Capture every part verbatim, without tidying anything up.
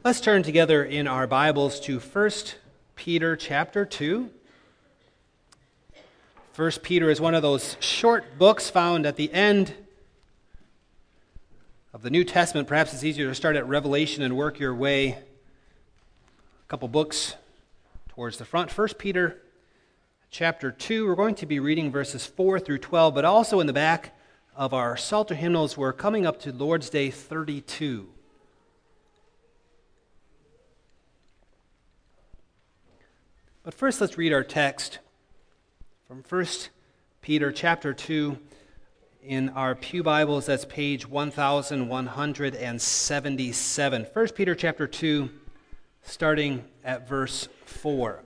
Let's turn together in our Bibles to First Peter chapter two. First Peter is one of those short books found at the end of the New Testament. Perhaps it's easier to start at Revelation and work your way a couple books towards the front. First Peter chapter two, we're going to be reading verses four through twelve, but also in the back of our Psalter hymnals, we're coming up to Lord's Day thirty-two. But first, let's read our text from First Peter chapter two in our Pew Bibles. That's page one thousand one hundred seventy-seven. First Peter chapter two, starting at verse four.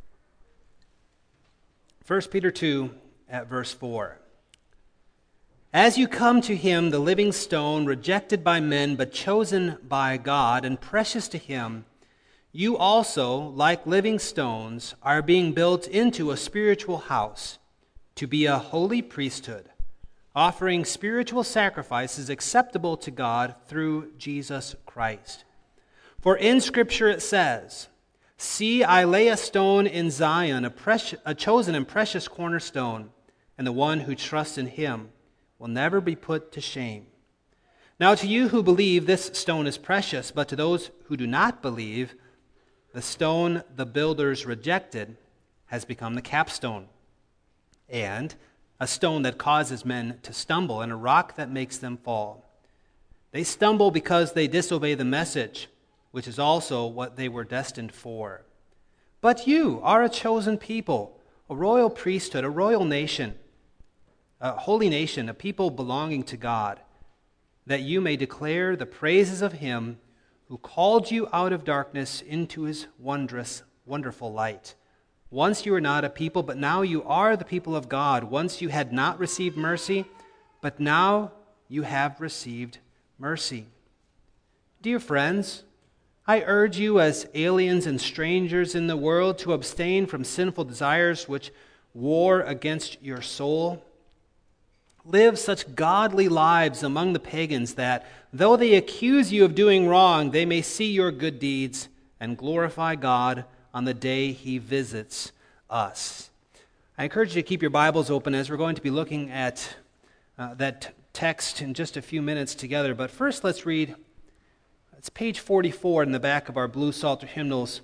First Peter two, at verse four. As you come to him, the living stone, rejected by men, but chosen by God and precious to him, you also, like living stones, are being built into a spiritual house to be a holy priesthood, offering spiritual sacrifices acceptable to God through Jesus Christ. For in Scripture it says, "See, I lay a stone in Zion, a, precious, a chosen and precious cornerstone, and the one who trusts in him will never be put to shame." Now to you who believe, this stone is precious, but to those who do not believe, the stone the builders rejected has become the capstone, and a stone that causes men to stumble, and a rock that makes them fall. They stumble because they disobey the message, which is also what they were destined for. But you are a chosen people, a royal priesthood, a royal nation, a holy nation, a people belonging to God, that you may declare the praises of him who called you out of darkness into his wondrous, wonderful light. Once you were not a people, but now you are the people of God. Once you had not received mercy, but now you have received mercy. Dear friends, I urge you as aliens and strangers in the world to abstain from sinful desires which war against your soul. Live such godly lives among the pagans that, though they accuse you of doing wrong, they may see your good deeds and glorify God on the day he visits us. I encourage you to keep your Bibles open as we're going to be looking at uh, that text in just a few minutes together. But first, let's read, it's page forty-four in the back of our blue Psalter hymnals,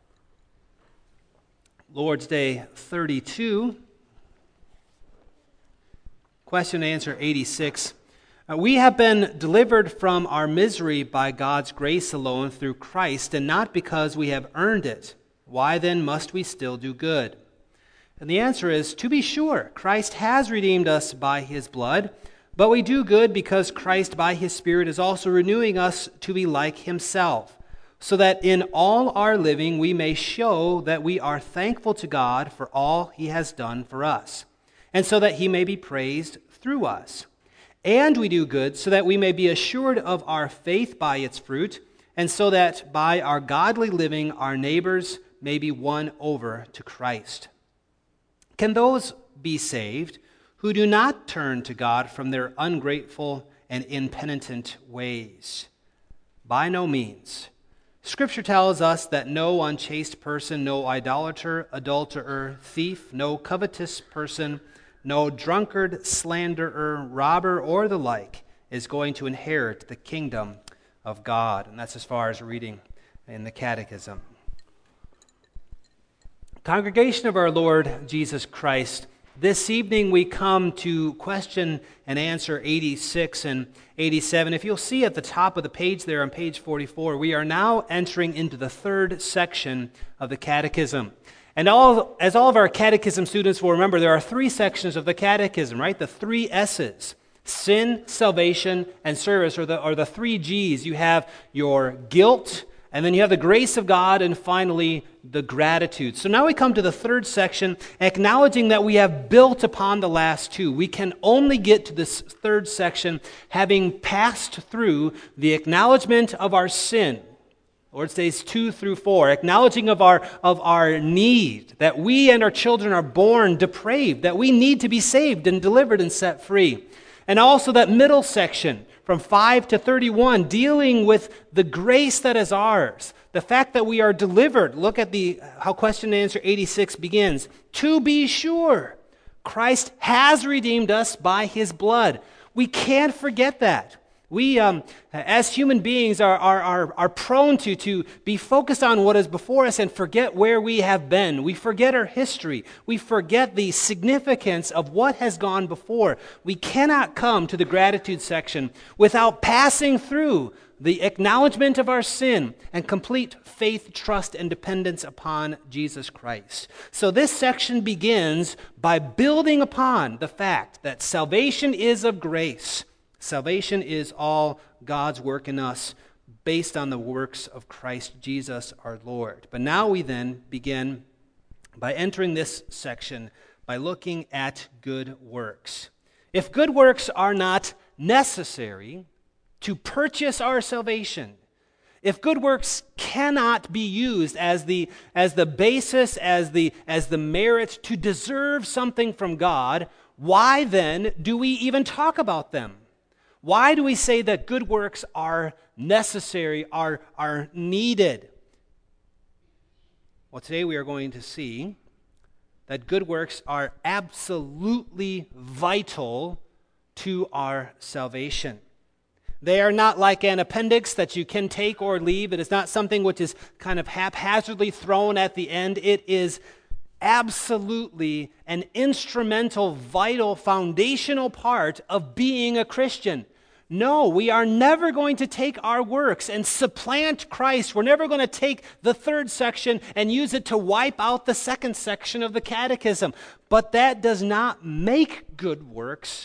Lord's Day thirty-two. Question and answer eighty-six. Uh, we have been delivered from our misery by God's grace alone through Christ, and not because we have earned it. Why then must we still do good? And the answer is, to be sure, Christ has redeemed us by his blood, but we do good because Christ by his Spirit is also renewing us to be like himself, so that in all our living we may show that we are thankful to God for all he has done for us, and so that he may be praised through us. And we do good so that we may be assured of our faith by its fruit, and so that by our godly living our neighbors may be won over to Christ. Can those be saved who do not turn to God from their ungrateful and impenitent ways? By no means. Scripture tells us that no unchaste person, no idolater, adulterer, thief, no covetous person, no drunkard, slanderer, robber, or the like is going to inherit the kingdom of God. And that's as far as reading in the Catechism. Congregation of our Lord Jesus Christ, this evening we come to question and answer eighty-six and eighty-seven. If you'll see at the top of the page there on page forty-four, we are now entering into the third section of the Catechism. And all, as all of our catechism students will remember, there are three sections of the catechism, right? The three S's: sin, salvation, and service, or the, or the three G's. You have your guilt, and then you have the grace of God, and finally, the gratitude. So now we come to the third section, acknowledging that we have built upon the last two. We can only get to this third section having passed through the acknowledgement of our sin, Lord's Days two through four, acknowledging of our, of our need, that we and our children are born depraved, that we need to be saved and delivered and set free. And also that middle section, from five to thirty-one, dealing with the grace that is ours, the fact that we are delivered. Look at the how question and answer eighty-six begins. To be sure, Christ has redeemed us by his blood. We can't forget that. We, um, as human beings, are, are, are, are prone to, to be focused on what is before us and forget where we have been. We forget our history. We forget the significance of what has gone before. We cannot come to the gratitude section without passing through the acknowledgement of our sin and complete faith, trust, and dependence upon Jesus Christ. So this section begins by building upon the fact that salvation is of grace. Salvation is all God's work in us based on the works of Christ Jesus our Lord. But now we then begin by entering this section by looking at good works. If good works are not necessary to purchase our salvation, if good works cannot be used as the, as the basis, as the, as the merit to deserve something from God, why then do we even talk about them? Why do we say that good works are necessary, are, are needed? Well, today we are going to see that good works are absolutely vital to our salvation. They are not like an appendix that you can take or leave. It is not something which is kind of haphazardly thrown at the end. It is absolutely an instrumental, vital, foundational part of being a Christian. No, we are never going to take our works and supplant Christ. We're never going to take the third section and use it to wipe out the second section of the catechism. But that does not make good works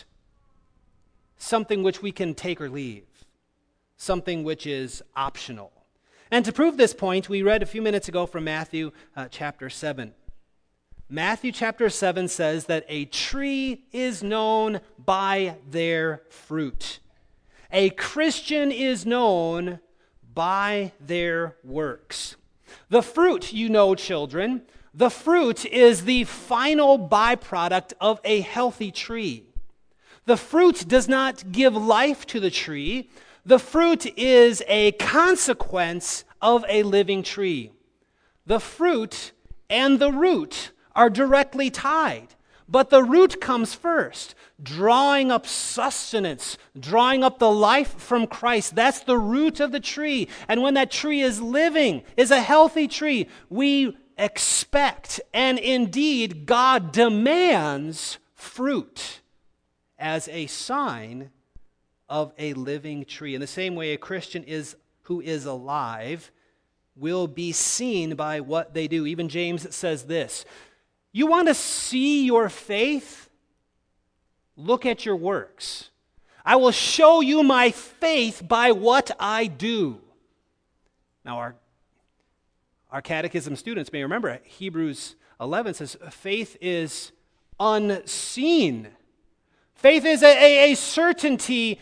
something which we can take or leave, something which is optional. And to prove this point, we read a few minutes ago from Matthew uh, chapter seven. Matthew chapter seven says that a tree is known by their fruit. A Christian is known by their works. The fruit, you know, children, the fruit is the final byproduct of a healthy tree. The fruit does not give life to the tree. The fruit is a consequence of a living tree. The fruit and the root are directly tied. But the root comes first, drawing up sustenance, drawing up the life from Christ. That's the root of the tree. And when that tree is living, is a healthy tree, we expect, and indeed God demands, fruit as a sign of a living tree. In the same way, a Christian is who is alive will be seen by what they do. Even James says this, you want to see your faith? Look at your works. I will show you my faith by what I do. Now, our, our catechism students may remember Hebrews eleven says, faith is unseen. Faith is a, a, a certainty,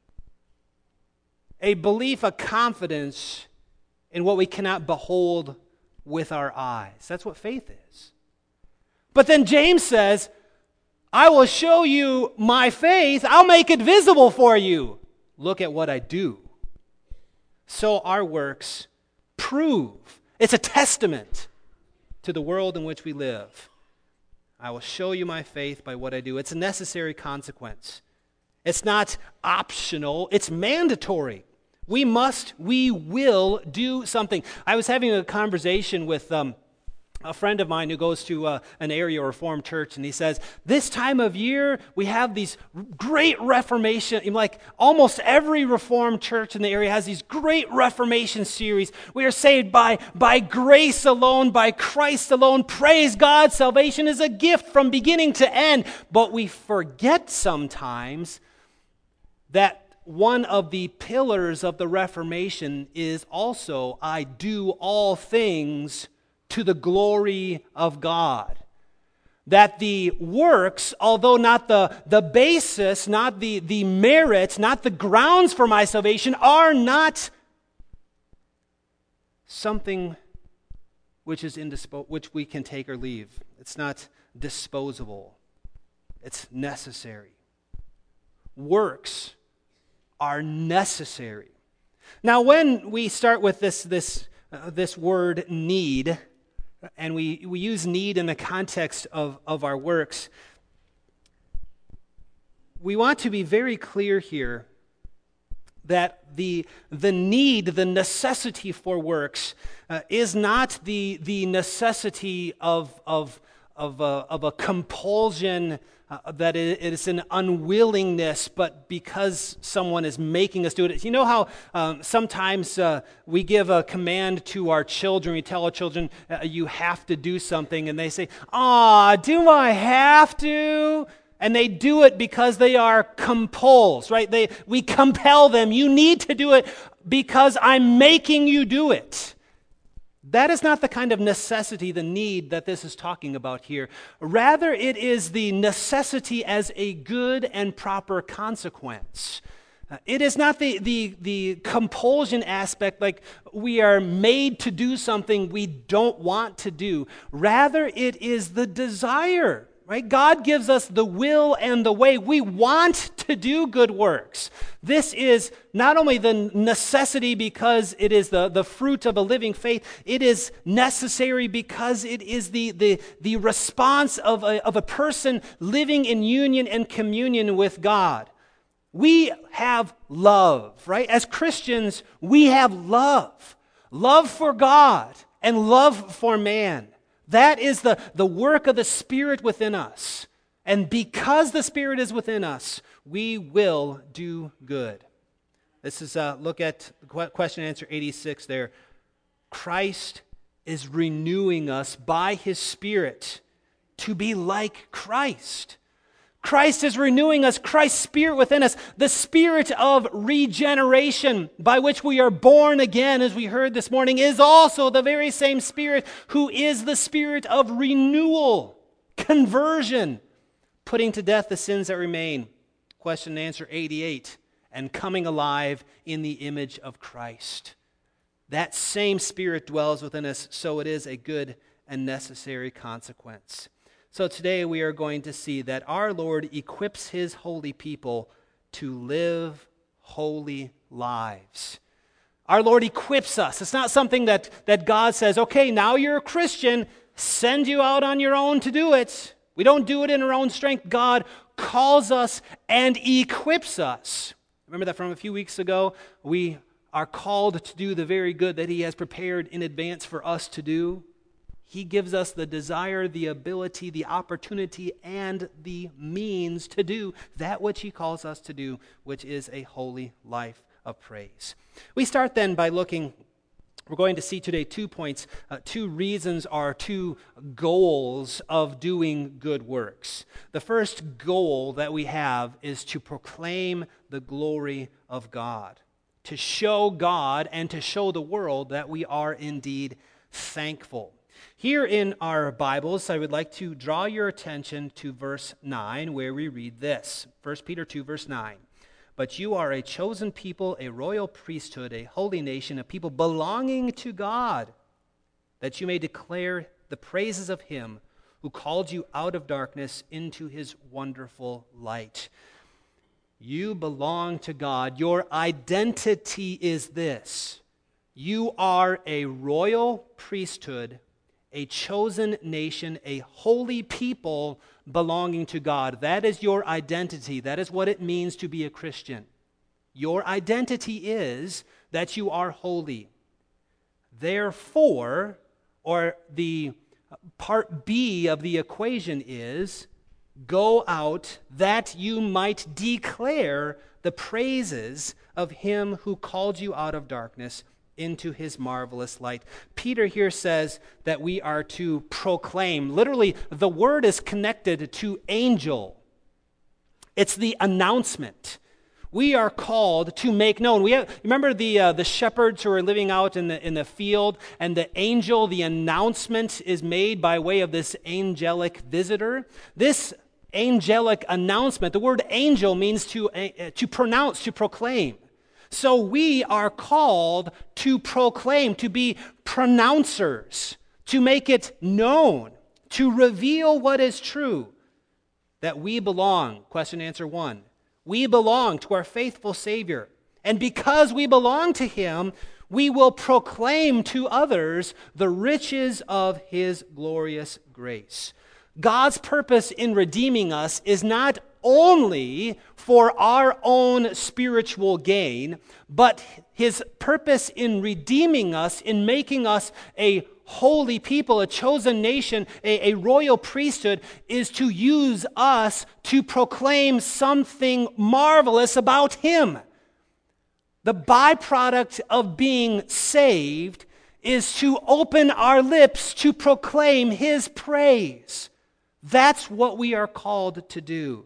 a belief, a confidence in what we cannot behold with our eyes. That's what faith is. But then James says, I will show you my faith. I'll make it visible for you. Look at what I do. So our works prove. It's a testament to the world in which we live. I will show you my faith by what I do. It's a necessary consequence. It's not optional. It's mandatory. We must, we will do something. I was having a conversation with um, a friend of mine who goes to uh, an area Reformed church, and he says, this time of year, we have these great Reformation, like almost every Reformed church in the area has these great Reformation series. We are saved by, by grace alone, by Christ alone. Praise God, salvation is a gift from beginning to end. But we forget sometimes that one of the pillars of the Reformation is also, I do all things to the glory of God. That the works, although not the, the basis, not the, the merit, not the grounds for my salvation, are not something which is indispo- which we can take or leave. It's not disposable. It's necessary. Works are necessary. Now, when we start with this, this, uh, this word need, and we, we use need in the context of, of our works, we want to be very clear here that the, the need, the necessity for works uh, is not the, the necessity of, of, of, a, of a compulsion, uh, that it is an unwillingness, but because someone is making us do it. You know how um, sometimes uh, we give a command to our children, we tell our children, uh, you have to do something, and they say, "Ah, do I have to?" And they do it because they are compelled, right? They, we compel them. You need to do it because I'm making you do it. That is not the kind of necessity, the need that this is talking about here. Rather, it is the necessity as a good and proper consequence. Uh, it is not the, the, the compulsion aspect, like we are made to do something we don't want to do. Rather, it is the desire. Right? God gives us the will and the way. We want to do good works. This is not only the necessity because it is the, the fruit of a living faith, it is necessary because it is the, the, the response of a, of a person living in union and communion with God. We have love, right? As Christians, we have love. Love for God and love for man. That is the, the work of the Spirit within us. And because the Spirit is within us, we will do good. This is, uh, look at question and answer eighty-six there. Christ is renewing us by His Spirit to be like Christ. Christ is renewing us, Christ's Spirit within us, the Spirit of regeneration by which we are born again, as we heard this morning, is also the very same Spirit who is the Spirit of renewal, conversion, putting to death the sins that remain. Question and answer eighty-eight, and coming alive in the image of Christ. That same Spirit dwells within us, so it is a good and necessary consequence. So today we are going to see that our Lord equips His holy people to live holy lives. Our Lord equips us. It's not something that, that God says, okay, now you're a Christian, send you out on your own to do it. We don't do it in our own strength. God calls us and equips us. Remember that from a few weeks ago? We are called to do the very good that He has prepared in advance for us to do. He gives us the desire, the ability, the opportunity, and the means to do that which He calls us to do, which is a holy life of praise. We start then by looking, we're going to see today two points, uh, two reasons or two goals of doing good works. The first goal that we have is to proclaim the glory of God, to show God and to show the world that we are indeed thankful. Here in our Bibles, I would like to draw your attention to verse nine, where we read this. First Peter two, verse nine. But you are a chosen people, a royal priesthood, a holy nation, a people belonging to God, that you may declare the praises of Him who called you out of darkness into His wonderful light. You belong to God. Your identity is this. You are a royal priesthood, a chosen nation, a holy people belonging to God. That is your identity. That is what it means to be a Christian. Your identity is that you are holy. Therefore, or the part B of the equation is, go out that you might declare the praises of Him who called you out of darkness into His marvelous light. Peter here says that we are to proclaim. Literally, the word is connected to angel. It's the announcement. We are called to make known. We have, remember the uh, the shepherds who are living out in the in the field, and the angel, the announcement is made by way of this angelic visitor. This angelic announcement, the word angel means to uh, to pronounce, to proclaim. So we are called to proclaim, to be pronouncers, to make it known, to reveal what is true, that we belong. Question answer one. We belong to our faithful Savior. And because we belong to him, we will proclaim to others the riches of his glorious grace. God's purpose in redeeming us is not only for our own spiritual gain, but his purpose in redeeming us, in making us a holy people, a chosen nation, a, a royal priesthood, is to use us to proclaim something marvelous about him. The byproduct of being saved is to open our lips to proclaim his praise. That's what we are called to do,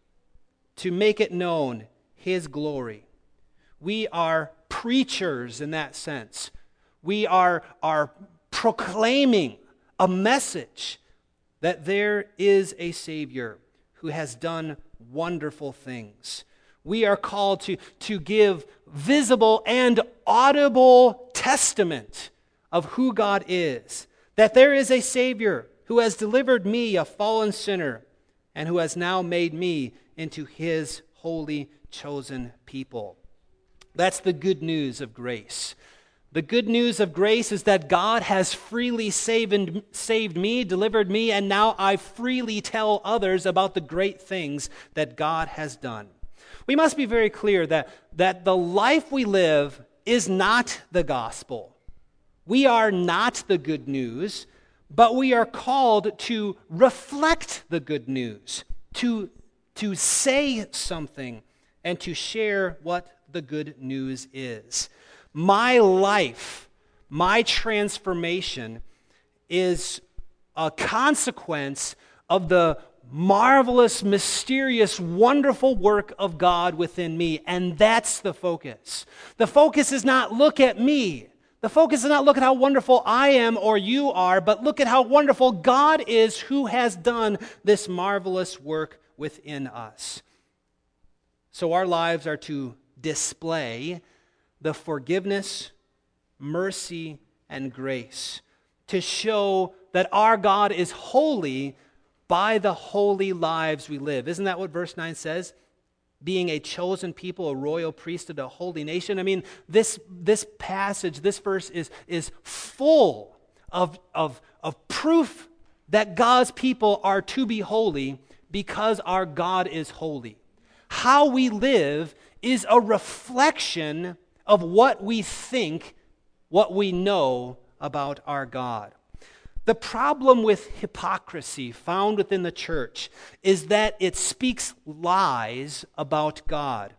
to make it known, his glory. We are preachers in that sense. We are, are proclaiming a message that there is a Savior who has done wonderful things. We are called to, to give visible and audible testament of who God is, that there is a Savior who has delivered me, a fallen sinner, and who has now made me into his holy, chosen people. That's the good news of grace. The good news of grace is that God has freely saved, saved me, delivered me, and now I freely tell others about the great things that God has done. We must be very clear that, that the life we live is not the gospel. We are not the good news, but we are called to reflect the good news, to, to say something, and to share what the good news is. My life, my transformation is a consequence of the marvelous, mysterious, wonderful work of God within me, and that's the focus. The focus is not look at me. The focus is not look at how wonderful I am or you are, but look at how wonderful God is who has done this marvelous work within us. So our lives are to display the forgiveness, mercy, and grace, to show that our God is holy by the holy lives we live. Isn't that what verse nine says? Being a chosen people, a royal priesthood, a holy nation. I mean, this, this passage, this verse is, is full of, of, of proof that God's people are to be holy because our God is holy. How we live is a reflection of what we think, what we know about our God. The problem with hypocrisy found within the church is that it speaks lies about God.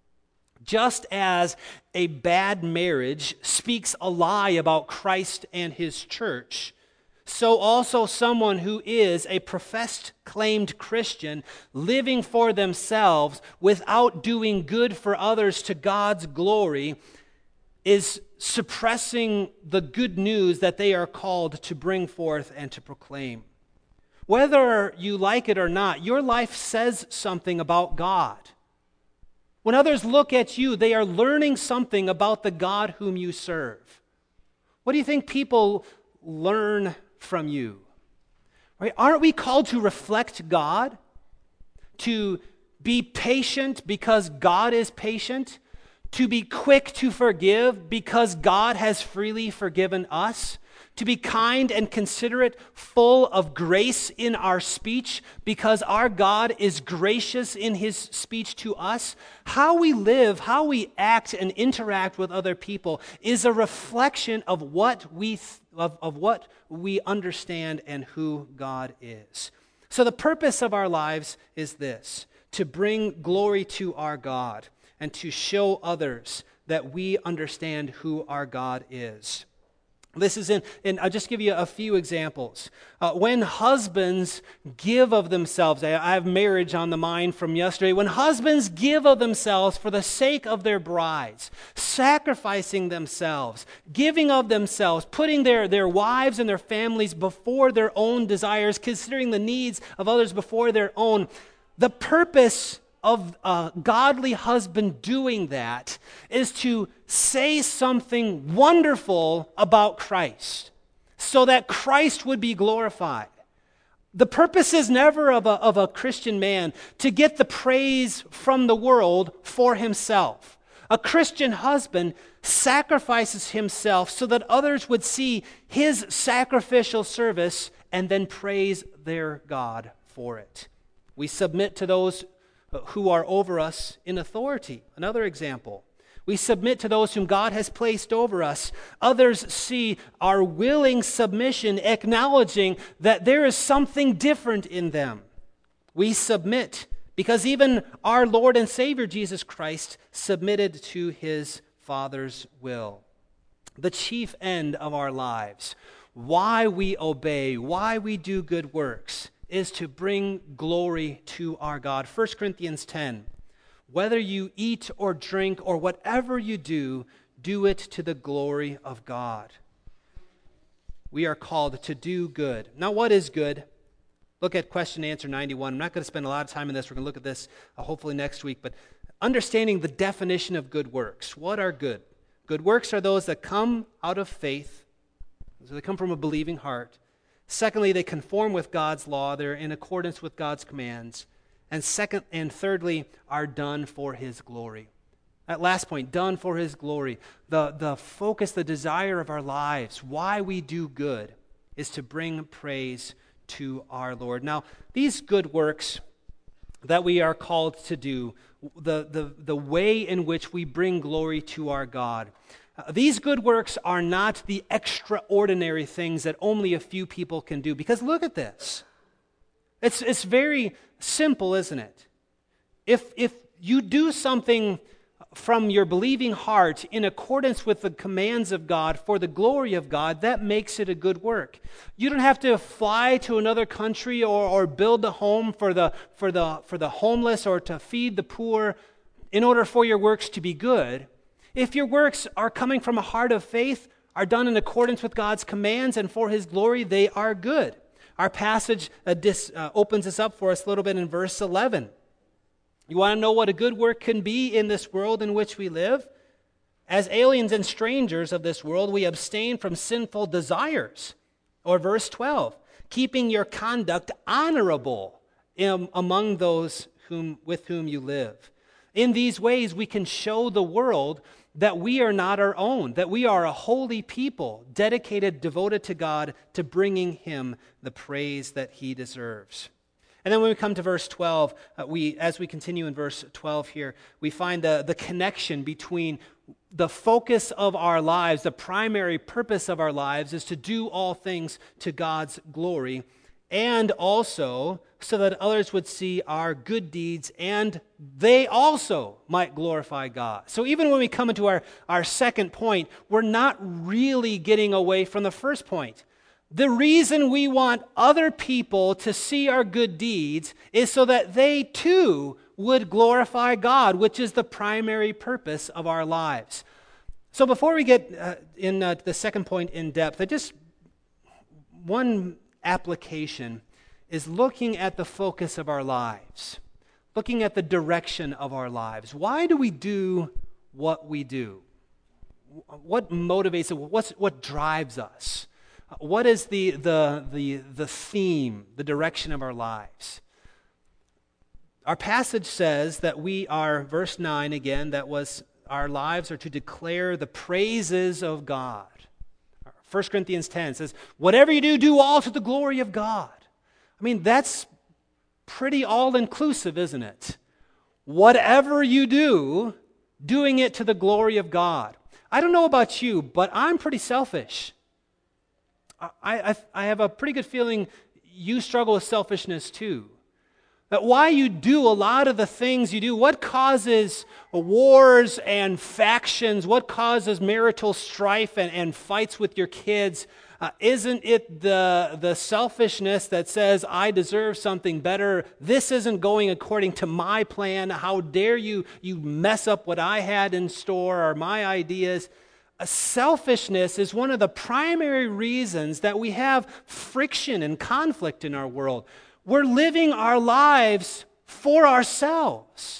Just as a bad marriage speaks a lie about Christ and his church, so also someone who is a professed, claimed Christian living for themselves without doing good for others to God's glory is suppressing the good news that they are called to bring forth and to proclaim. Whether you like it or not, your life says something about God. When others look at you, they are learning something about the God whom you serve. What do you think people learn from you? Right? Aren't we called to reflect God? To be patient because God is patient? To be quick to forgive because God has freely forgiven us? To be kind and considerate, full of grace in our speech because our God is gracious in his speech to us? How we live, how we act and interact with other people is a reflection of what we th- of, of what we understand and who God is. So the purpose of our lives is this: to bring glory to our God and to show others that we understand who our God is. This is in, and I'll just give you a few examples. Uh, when husbands give of themselves, I, I have marriage on the mind from yesterday. When husbands give of themselves for the sake of their brides, sacrificing themselves, giving of themselves, putting their, their wives and their families before their own desires, considering the needs of others before their own, the purpose of a godly husband doing that is to say something wonderful about Christ so that Christ would be glorified. The purpose is never of a, of a Christian man to get the praise from the world for himself. A Christian husband sacrifices himself so that others would see his sacrificial service and then praise their God for it. We submit to those who are over us in authority. Another example. We submit to those whom God has placed over us. Others see our willing submission, acknowledging that there is something different in them. We submit because even our Lord and Savior Jesus Christ submitted to his Father's will. The chief end of our lives, why we obey, why we do good works, is to bring glory to our God. First Corinthians ten, whether you eat or drink or whatever you do, do it to the glory of God. We are called to do good. Now, what is good? Look at question and answer ninety-one. I'm not going to spend a lot of time on this. We're going to look at this uh, hopefully next week. But understanding the definition of good works. What are good? Good works are those that come out of faith. So they come from a believing heart. Secondly, they conform with God's law. They're in accordance with God's commands. And second and thirdly, are done for his glory. That last point, done for his glory. The, the focus, the desire of our lives, why we do good, is to bring praise to our Lord. Now, these good works that we are called to do, the, the, the way in which we bring glory to our God, uh, these good works are not the extraordinary things that only a few people can do. Because look at this. It's, it's very simple, isn't it? If, if you do something from your believing heart in accordance with the commands of God for the glory of God, that makes it a good work. You don't have to fly to another country or, or build a home for the, for, the, for the homeless or to feed the poor in order for your works to be good. If your works are coming from a heart of faith, are done in accordance with God's commands and for his glory, they are good. Our passage uh, dis, uh, opens this up for us a little bit in verse eleven. You want to know what a good work can be in this world in which we live? As aliens and strangers of this world, we abstain from sinful desires. Or verse twelve, keeping your conduct honorable in, among those whom, with whom you live. In these ways, we can show the world that we are not our own, that we are a holy people, dedicated, devoted to God, to bringing him the praise that he deserves. And then when we come to verse twelve, uh, we, as we continue in verse twelve here, we find the, the connection between the focus of our lives, the primary purpose of our lives is to do all things to God's glory, and also so that others would see our good deeds and they also might glorify God. So even when we come into our, our second point, we're not really getting away from the first point. The reason we want other people to see our good deeds is so that they too would glorify God, which is the primary purpose of our lives. So before we get uh, in uh, the second point in depth, I just one application is looking at the focus of our lives, looking at the direction of our lives. Why do we do what we do? What motivates it? What's, what drives us? What is the, the, the, the theme, the direction of our lives? Our passage says that we are, verse nine again, that was our lives are to declare the praises of God. First Corinthians ten says, whatever you do, do all to the glory of God. I mean, that's pretty all-inclusive, isn't it? Whatever you do, doing it to the glory of God. I don't know about you, but I'm pretty selfish. I, I, I have a pretty good feeling you struggle with selfishness too. That why you do a lot of the things you do, what causes wars and factions, what causes marital strife and, and fights with your kids, uh, isn't it the, the selfishness that says, I deserve something better, this isn't going according to my plan, how dare you, you mess up what I had in store or my ideas. Uh, selfishness is one of the primary reasons that we have friction and conflict in our world. We're living our lives for ourselves.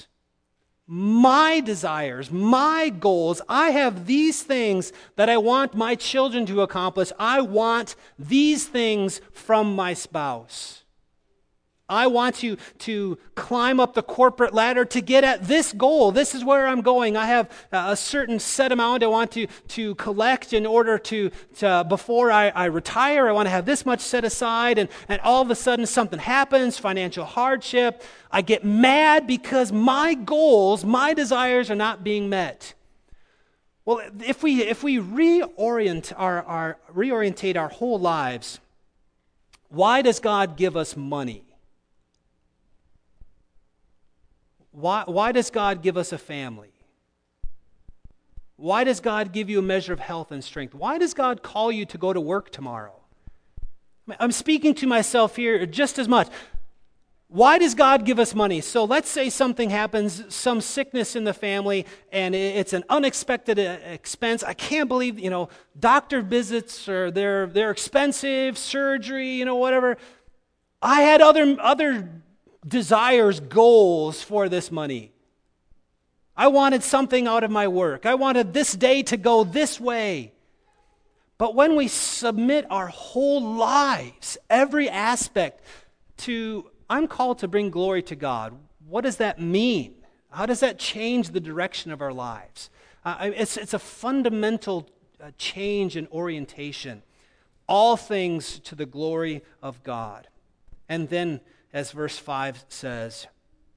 My desires, my goals, I have these things that I want my children to accomplish. I want these things from my spouse. I want to, to climb up the corporate ladder to get at this goal. This is where I'm going. I have a certain set amount I want to, to collect in order to, to before I, I retire. I want to have this much set aside. And, and all of a sudden something happens, financial hardship. I get mad because my goals, my desires are not being met. Well, if we if we reorient our, our reorientate our whole lives, why does God give us money? Why, why does God give us a family? Why does God give you a measure of health and strength? Why does God call you to go to work tomorrow? I'm speaking to myself here just as much. Why does God give us money? So let's say something happens, some sickness in the family, and it's an unexpected expense. I can't believe, you know, doctor visits, or they're they're expensive, surgery, you know, whatever. I had other other desires, goals for this money. I wanted something out of my work. I wanted this day to go this way. But when we submit our whole lives, every aspect to, I'm called to bring glory to God. What does that mean? How does that change the direction of our lives? Uh, it's, it's a fundamental uh, change in orientation. All things to the glory of God. And then, as verse five says,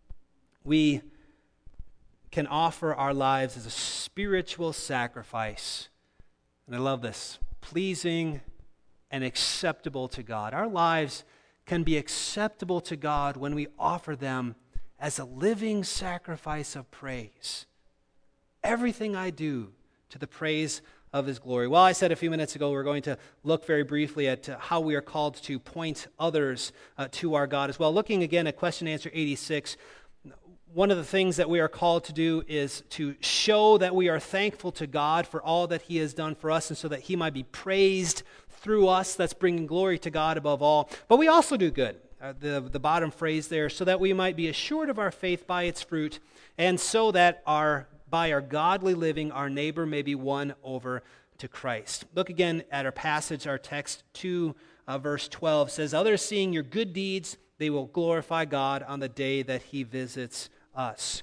we can offer our lives as a spiritual sacrifice. And I love this. Pleasing and acceptable to God. Our lives can be acceptable to God when we offer them as a living sacrifice of praise. Everything I do to the praise of His glory. Well, I said a few minutes ago we're going to look very briefly at uh, how we are called to point others uh, to our God as well. Looking again at question answer eighty-six, one of the things that we are called to do is to show that we are thankful to God for all that He has done for us, and so that He might be praised through us. That's bringing glory to God above all. But we also do good. Uh, the, the bottom phrase there, so that we might be assured of our faith by its fruit, and so that our by our godly living, our neighbor may be won over to Christ. Look again at our passage, our text two, uh, verse twelve says, others seeing your good deeds, they will glorify God on the day that He visits us.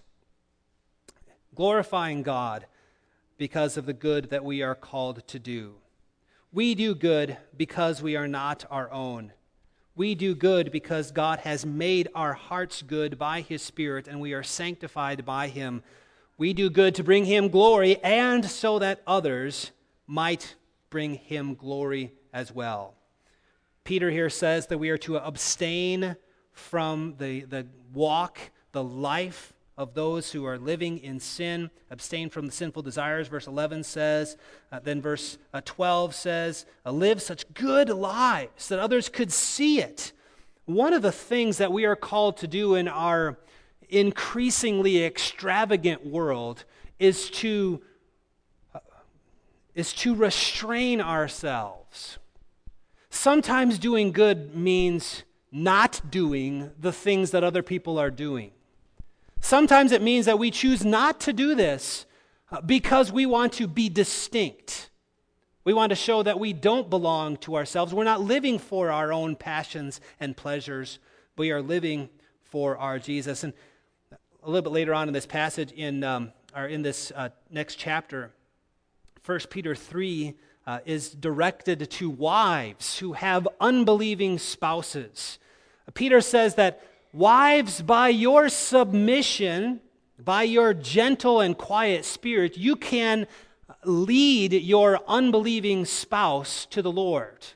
Glorifying God because of the good that we are called to do. We do good because we are not our own. We do good because God has made our hearts good by His Spirit, and we are sanctified by Him. We do good to bring Him glory, and so that others might bring Him glory as well. Peter here says that we are to abstain from the, the walk, the life of those who are living in sin, abstain from the sinful desires, verse eleven says. Uh, then verse uh, twelve says, uh, live such good lives that others could see it. One of the things that we are called to do in our increasingly extravagant world is to uh, is to restrain ourselves. Sometimes doing good means not doing the things that other people are doing. Sometimes it means that we choose not to do this uh, because we want to be distinct. We want to show that we don't belong to ourselves. We're not living for our own passions and pleasures. We are living for our Jesus. And a little bit later on in this passage, in um, or in this uh, next chapter, First Peter three uh, is directed to wives who have unbelieving spouses. Uh, Peter says that wives, by your submission, by your gentle and quiet spirit, you can lead your unbelieving spouse to the Lord.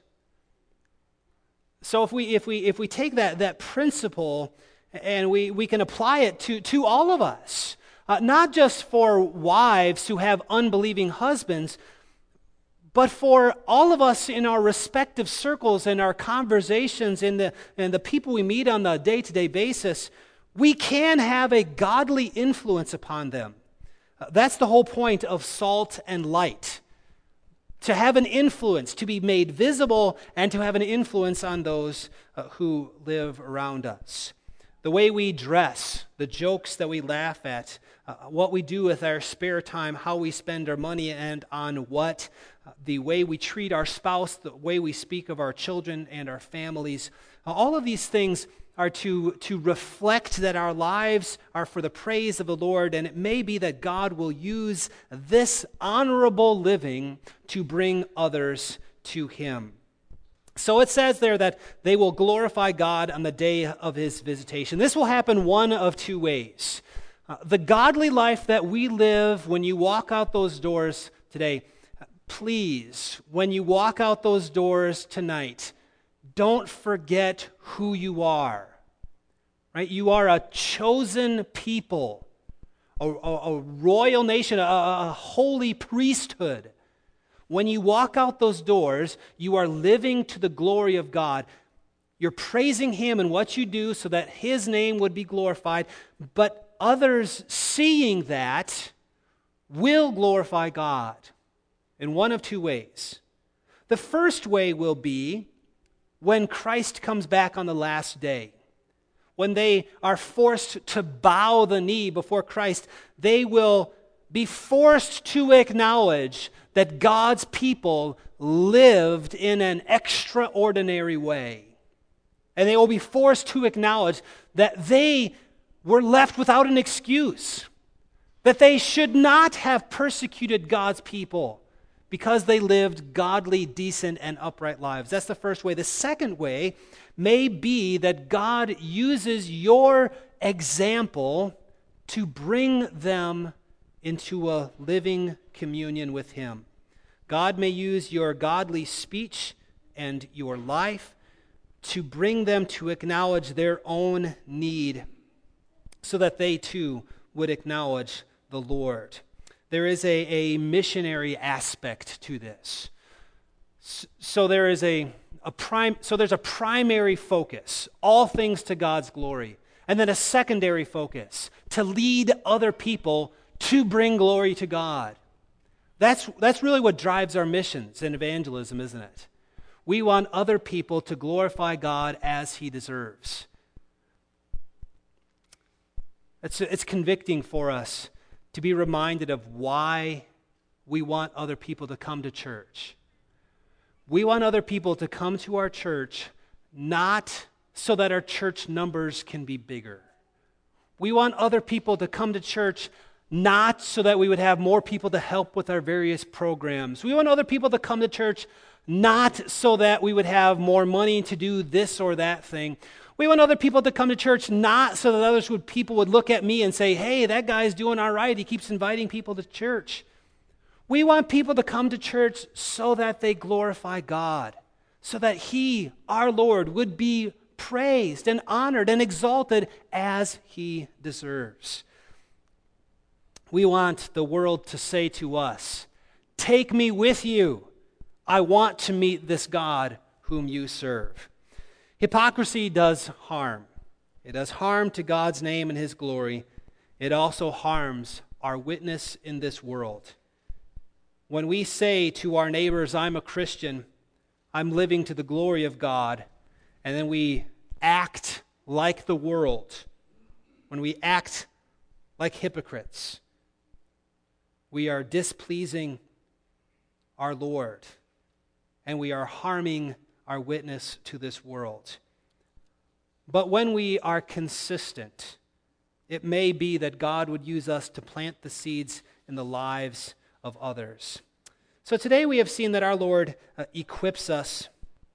So if we if we if we take that that principle and we, we can apply it to, to all of us, uh, not just for wives who have unbelieving husbands, but for all of us in our respective circles and our conversations and the, and the people we meet on the day-to-day basis, we can have a godly influence upon them. Uh, that's the whole point of salt and light. To have an influence, to be made visible, and to have an influence on those uh, who live around us. The way we dress, the jokes that we laugh at, uh, what we do with our spare time, how we spend our money and on what, uh, the way we treat our spouse, the way we speak of our children and our families, uh, all of these things are to, to reflect that our lives are for the praise of the Lord, and it may be that God will use this honorable living to bring others to him. So it says there that they will glorify God on the day of his visitation. This will happen one of two ways. Uh, the godly life that we live when you walk out those doors today, please, when you walk out those doors tonight, don't forget who you are. Right? You are a chosen people, a, a, a royal nation, a, a holy priesthood. When you walk out those doors, you are living to the glory of God. You're praising him in what you do so that his name would be glorified, but others seeing that will glorify God in one of two ways. The first way will be when Christ comes back on the last day. When they are forced to bow the knee before Christ, they will be forced to acknowledge that God's people lived in an extraordinary way. And they will be forced to acknowledge that they were left without an excuse, that they should not have persecuted God's people because they lived godly, decent, and upright lives. That's the first way. The second way may be that God uses your example to bring them into a living communion with him. God may use your godly speech and your life to bring them to acknowledge their own need so that they too would acknowledge the Lord. There is a, a missionary aspect to this. So there is a, a prime so there's a primary focus, all things to God's glory, and then a secondary focus to lead other people to bring glory to God. That's that's really what drives our missions and evangelism, isn't it? We want other people to glorify God as he deserves. It's, it's convicting for us to be reminded of why we want other people to come to church. We want other people to come to our church not so that our church numbers can be bigger. We want other people to come to church not so that we would have more people to help with our various programs. We want other people to come to church not so that we would have more money to do this or that thing. We want other people to come to church not so that others would people would look at me and say, hey, that guy's doing all right. He keeps inviting people to church. We want people to come to church so that they glorify God, so that he, our Lord, would be praised and honored and exalted as he deserves. We want the world to say to us, take me with you. I want to meet this God whom you serve. Hypocrisy does harm. It does harm to God's name and his glory. It also harms our witness in this world. When we say to our neighbors, I'm a Christian, I'm living to the glory of God, and then we act like the world, when we act like hypocrites, we are displeasing our Lord, and we are harming our witness to this world. But when we are consistent, it may be that God would use us to plant the seeds in the lives of others. So today we have seen that our Lord uh, equips us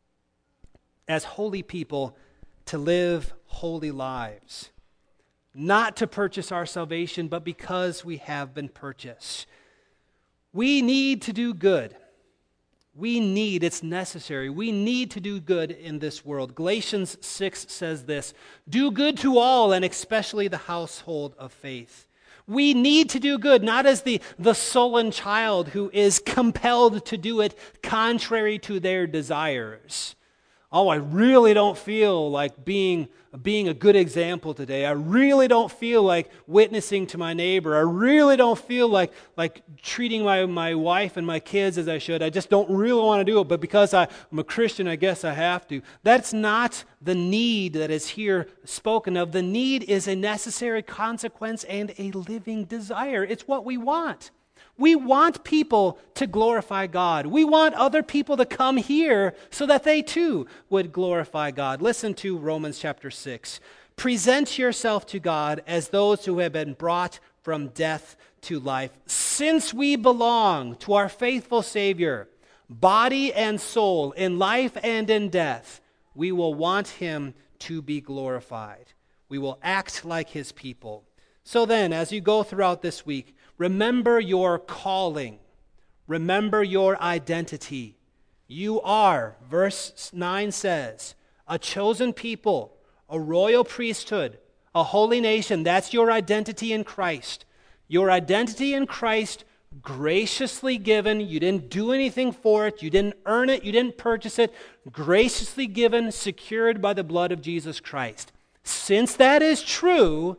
as holy people to live holy lives, not to purchase our salvation, but because we have been purchased. We need to do good. We need, it's necessary, we need to do good in this world. Galatians six says this, do good to all, and especially the household of faith. We need to do good, not as the, the sullen child who is compelled to do it contrary to their desires. Oh, I really don't feel like being, being a good example today. I really don't feel like witnessing to my neighbor. I really don't feel like, like treating my, my wife and my kids as I should. I just don't really want to do it, but because I, I'm a Christian, I guess I have to. That's not the need that is here spoken of. The need is a necessary consequence and a living desire. It's what we want. We want people to glorify God. We want other people to come here so that they too would glorify God. Listen to Romans chapter six. Present yourself to God as those who have been brought from death to life, since we belong to our faithful Savior, body and soul, in life and in death. We will want him to be glorified. We will act like his people. So then, as you go throughout this week, remember your calling. Remember your identity. You are, verse nine says, a chosen people, a royal priesthood, a holy nation. That's your identity in Christ. Your identity in Christ, graciously given. You didn't do anything for it. You didn't earn it. You didn't purchase it. Graciously given, secured by the blood of Jesus Christ. Since that is true,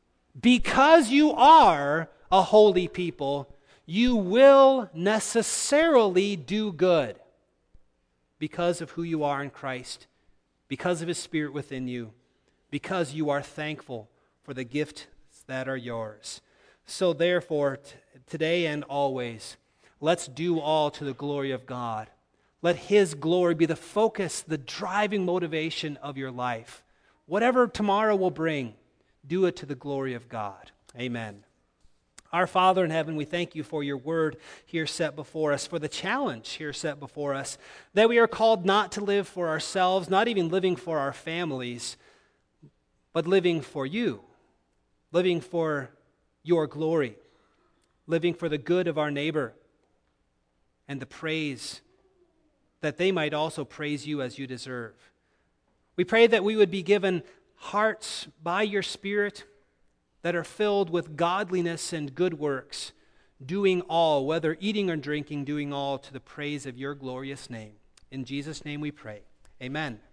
because you are a holy people, you will necessarily do good because of who you are in Christ, because of his Spirit within you, because you are thankful for the gifts that are yours. So therefore, t- today and always, let's do all to the glory of God. Let his glory be the focus, the driving motivation of your life. Whatever tomorrow will bring, do it to the glory of God. Amen. Our Father in heaven, we thank you for your word here set before us, for the challenge here set before us, that we are called not to live for ourselves, not even living for our families, but living for you, living for your glory, living for the good of our neighbor and the praise that they might also praise you as you deserve. We pray that we would be given hearts by your Spirit that are filled with godliness and good works, doing all, whether eating or drinking, doing all to the praise of your glorious name. In Jesus' name we pray. Amen.